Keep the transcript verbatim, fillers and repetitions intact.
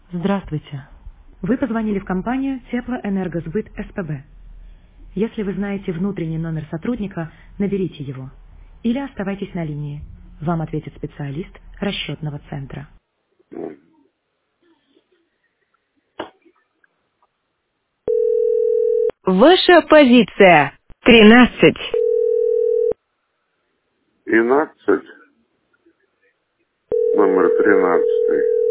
Здравствуйте. Вы позвонили в компанию Теплоэнергосбыт СПБ. Если вы знаете внутренний номер сотрудника, наберите его. Или оставайтесь на линии. Вам ответит специалист расчетного центра. Ваша позиция. тринадцать. Тринадцать, номер тринадцатый.